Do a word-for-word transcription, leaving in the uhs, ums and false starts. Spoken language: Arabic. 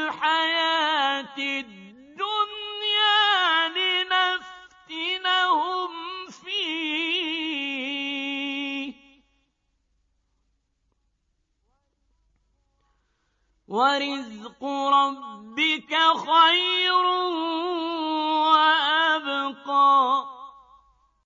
الْحَيَاةِ الدُّنْيَا لِنَفْتِنَهُمْ فِيهِ ۚ وَرِزْقُ رَبِّكَ خَيْرٌ وَأَبْقَىٰ